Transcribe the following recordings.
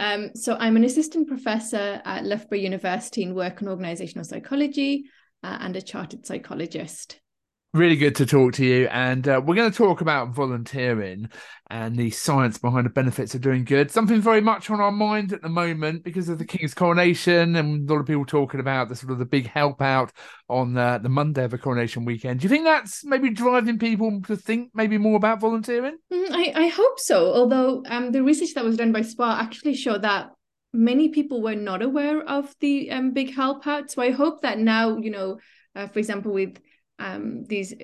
So I'm an assistant professor at Loughborough University in work and organisational psychology and a chartered psychologist. Really good to talk to you. And we're going to talk about volunteering and the science behind the benefits of doing good. Something very much on our mind at the moment because of the King's coronation and a lot of people talking about the sort of the big help out on the Monday of the coronation weekend. Do you think that's maybe driving people to think maybe more about volunteering? I hope so. Although the research that was done by SPA actually showed that many people were not aware of the big help out. So I hope that now, for example, with these,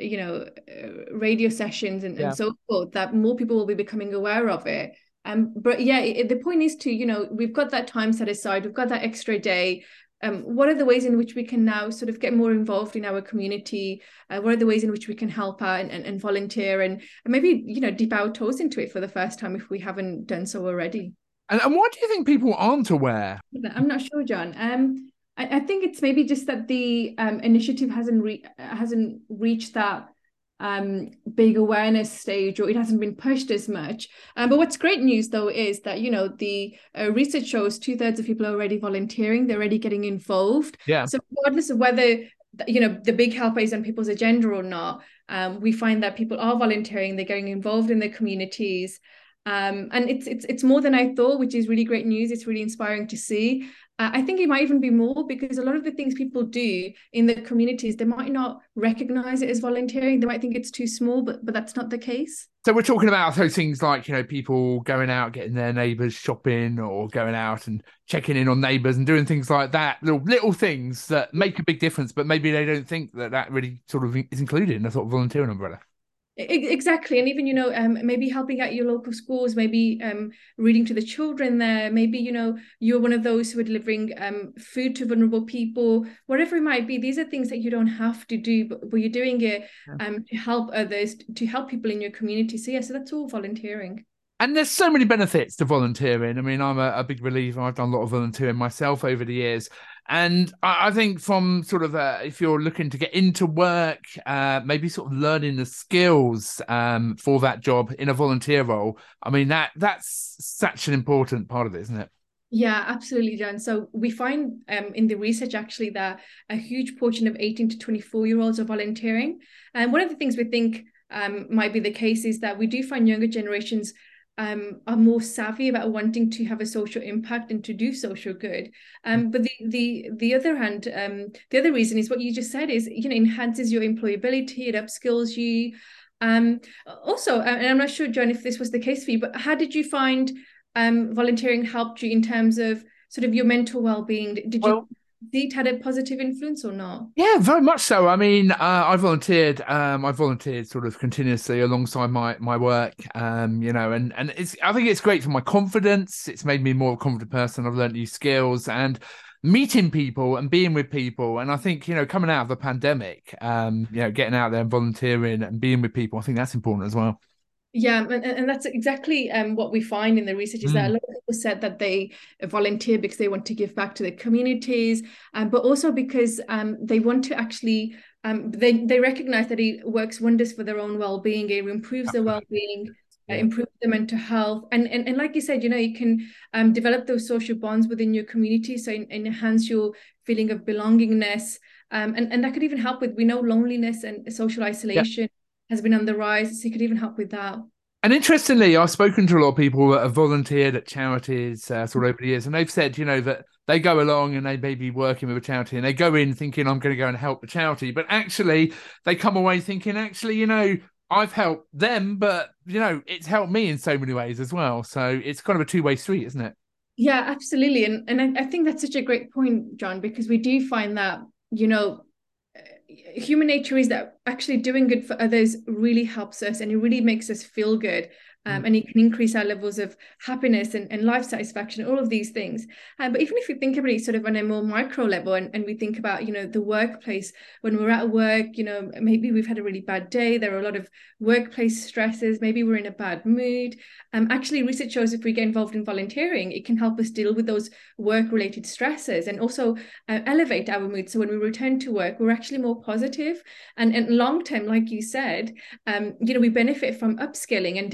radio sessions and Yeah. so forth, that more people will be becoming aware of it. But yeah, the point is to, we've got that time set aside, we've got that extra day. What are the ways in which we can now sort of get more involved in our community? What are the ways in which we can help out and volunteer and maybe, dip our toes into it for the first time if we haven't done so already? And why do you think people aren't aware? I'm not sure, John. I think it's maybe just that the initiative hasn't reached that big awareness stage, or it hasn't been pushed as much. But what's great news though is that the research shows 2/3 of people are already volunteering, they're already getting involved. Yeah. So regardless of whether the big help is on people's agenda or not, we find that people are volunteering, they're getting involved in their communities. And it's more than I thought, which is really great news. It's really inspiring to see. I think it might even be more because a lot of the things people do in the communities, they might not recognize it as volunteering. They might think it's too small, but that's not the case. So we're talking about those things like, people going out, getting their neighbours shopping or going out and checking in on neighbours and doing things like that, little things that make a big difference, but maybe they don't think that really sort of is included in a sort of volunteering umbrella. Exactly. And even, maybe helping out your local schools, maybe reading to the children there, maybe, you're one of those who are delivering food to vulnerable people, whatever it might be. These are things that you don't have to do, but you're doing it to help others, to help people in your community. So yeah, so that's all volunteering. And there's so many benefits to volunteering. I mean, I'm a big believer. I've done a lot of volunteering myself over the years. And I think from sort of if you're looking to get into work, maybe sort of learning the skills for that job in a volunteer role, I mean, that's such an important part of it, isn't it? Yeah, absolutely, John. So we find in the research actually that a huge portion of 18 to 24-year-olds are volunteering. And one of the things we think might be the case is that we do find younger generations are more savvy about wanting to have a social impact and to do social good. But the other hand, the other reason is what you just said is, enhances your employability, it upskills you. Also, and I'm not sure, John, if this was the case for you, but how did you find volunteering helped you in terms of sort of your mental well-being? Did you Well, see it had a positive influence or not? yeah, very much so. I mean, I volunteered. I volunteered sort of continuously alongside my work. And it's. I think it's great for my confidence. It's made me a more confident person. I've learned new skills and meeting people and being with people. And I think coming out of the pandemic, getting out there and volunteering and being with people, I think that's important as well. Yeah, and that's exactly what we find in the research is that a Mm. lot of people said that they volunteer because they want to give back to their communities, but also because they want to actually they recognize that it works wonders for their own well-being. It improves their Absolutely. well-being, Yeah. improves their mental health, and like you said, you can develop those social bonds within your community, so enhance your feeling of belongingness, and that could even help with, we know, loneliness and social Yeah. isolation has been on the rise, so it could even help with that. And interestingly, I've spoken to a lot of people that have volunteered at charities sort of over the years, and they've said, that they go along and they may be working with a charity and they go in thinking, I'm going to go and help the charity. But actually, they come away thinking, actually, I've helped them, but, it's helped me in so many ways as well. So it's kind of a two-way street, isn't it? Yeah, absolutely. And I think that's such a great point, John, because we do find that, human nature is that actually doing good for others really helps us and it really makes us feel good. Mm. And it can increase our levels of happiness and life satisfaction, all of these things. But even if we think about it sort of on a more micro level and we think about, the workplace, when we're at work, maybe we've had a really bad day. There are a lot of workplace stresses. Maybe we're in a bad mood. Actually, research shows if we get involved in volunteering, it can help us deal with those work-related stresses and also elevate our mood. So when we return to work, we're actually more positive and long term, like you said, we benefit from upskilling and developing our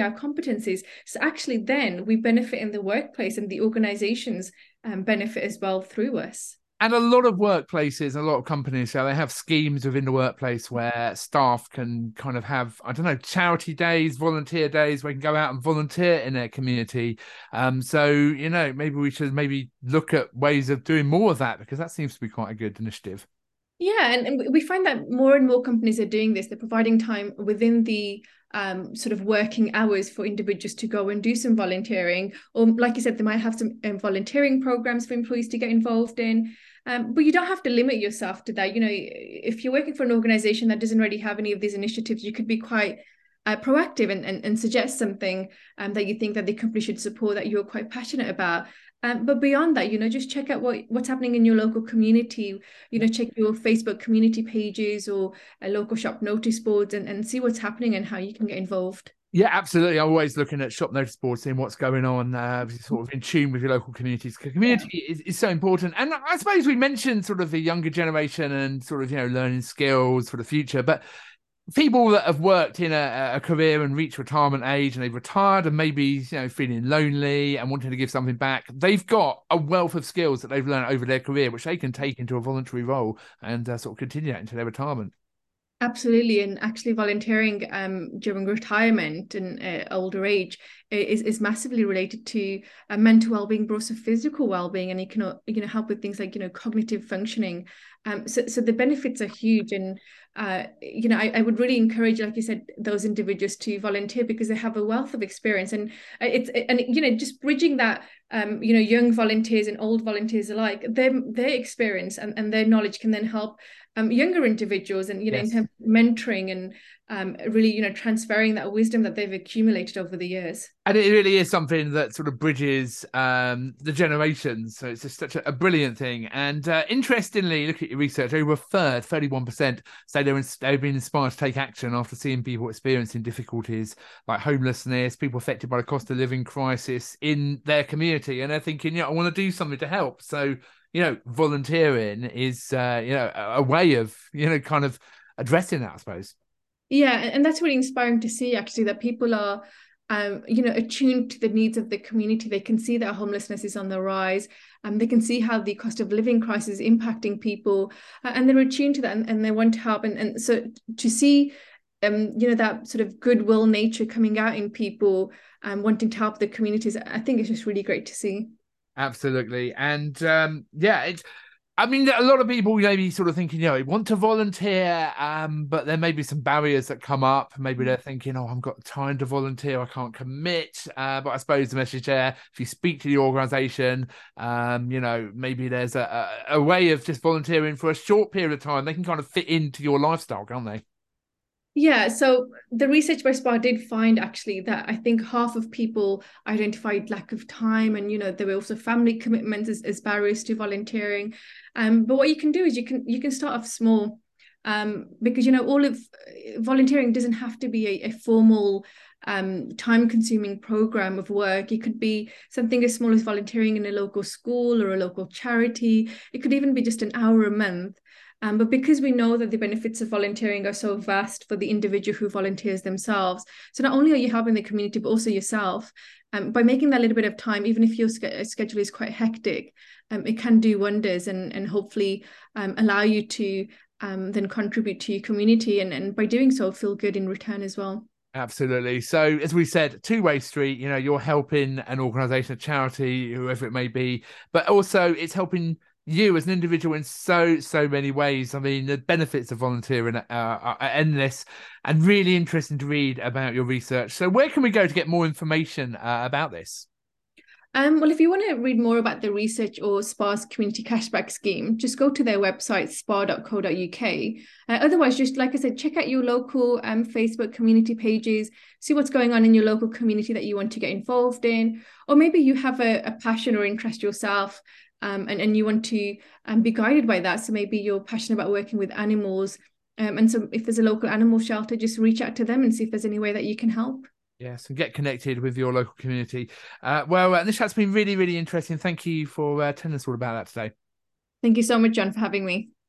our competencies. So actually then we benefit in the workplace, and the organizations benefit as well through us. And a lot of workplaces, a lot of companies, so they have schemes within the workplace where staff can kind of have, I don't know, charity days, volunteer days, where they can go out and volunteer in their community. So, maybe we should maybe look at ways of doing more of that, because that seems to be quite a good initiative. Yeah, and we find that more and more companies are doing this. They're providing time within the sort of working hours for individuals to go and do some volunteering. Or like you said, they might have some volunteering programs for employees to get involved in. But you don't have to limit yourself to that. If you're working for an organization that doesn't already have any of these initiatives, you could be quite proactive and suggest something that you think that the company should support, that you're quite passionate about. But beyond that, just check out what's happening in your local community. Check your Facebook community pages or local shop notice boards and see what's happening and how you can get involved. Yeah, absolutely. I'm always looking at shop notice boards, seeing what's going on, sort of in tune with your local communities. Community is so important. And I suppose we mentioned sort of the younger generation and sort of, learning skills for the future. But people that have worked in a career and reached retirement age, and they've retired and maybe, feeling lonely and wanting to give something back, they've got a wealth of skills that they've learned over their career, which they can take into a voluntary role and sort of continue that into their retirement. Absolutely, and actually volunteering during retirement and older age is massively related to mental well-being, but also physical well-being, and it can help with things like cognitive functioning. So the benefits are huge, and I would really encourage, like you said, those individuals to volunteer because they have a wealth of experience, and just bridging that. Young volunteers and old volunteers alike, their experience and their knowledge can then help younger individuals, and Yes. in terms of mentoring and really transferring that wisdom that they've accumulated over the years. And it really is something that sort of bridges the generations. So it's just such a brilliant thing. And interestingly, look at your research, over a third, 31%, say they've been inspired to take action after seeing people experiencing difficulties like homelessness, people affected by the cost of living crisis in their community. And they're thinking, I want to do something to help. So, volunteering is, a way of, kind of addressing that, I suppose. Yeah, and that's really inspiring to see, actually, that people are attuned to the needs of the community. They can see that homelessness is on the rise. They can see how the cost of living crisis is impacting people, and they're attuned to that, and they want to help. And so to see, that sort of goodwill nature coming out in people wanting to help the communities, I think it's just really great to see. Absolutely. And it's, a lot of people maybe sort of thinking, want to volunteer, but there may be some barriers that come up. Maybe they're thinking, I've got time to volunteer, I can't commit. But I suppose the message there, if you speak to the organisation, maybe there's a way of just volunteering for a short period of time. They can kind of fit into your lifestyle, can't they? Yeah, so the research by SPA did find actually that I think half of people identified lack of time, and there were also family commitments as barriers to volunteering. But what you can do is you can start off small, because all of volunteering doesn't have to be a formal time-consuming program of work. It could be something as small as volunteering in a local school or a local charity. It could even be just an hour a month. But because we know that the benefits of volunteering are so vast for the individual who volunteers themselves, so not only are you helping the community, but also yourself, by making that little bit of time, even if your schedule is quite hectic, it can do wonders and hopefully allow you to then contribute to your community, and by doing so, feel good in return as well. Absolutely. So, as we said, two-way street, you're helping an organisation, a charity, whoever it may be, but also it's helping you as an individual in so many ways. The benefits of volunteering are endless, and really interesting to read about your research. So where can we go to get more information about this? Well, if you want to read more about the research or SPA's community cashback scheme, just go to their website, spa.co.uk. Otherwise, just like I said, check out your local Facebook community pages, see what's going on in your local community that you want to get involved in. Or maybe you have a passion or interest yourself, and you want to be guided by that. So maybe you're passionate about working with animals. And so if there's a local animal shelter, just reach out to them and see if there's any way that you can help. Yes, and get connected with your local community. This has been really, really interesting. Thank you for telling us all about that today. Thank you so much, John, for having me.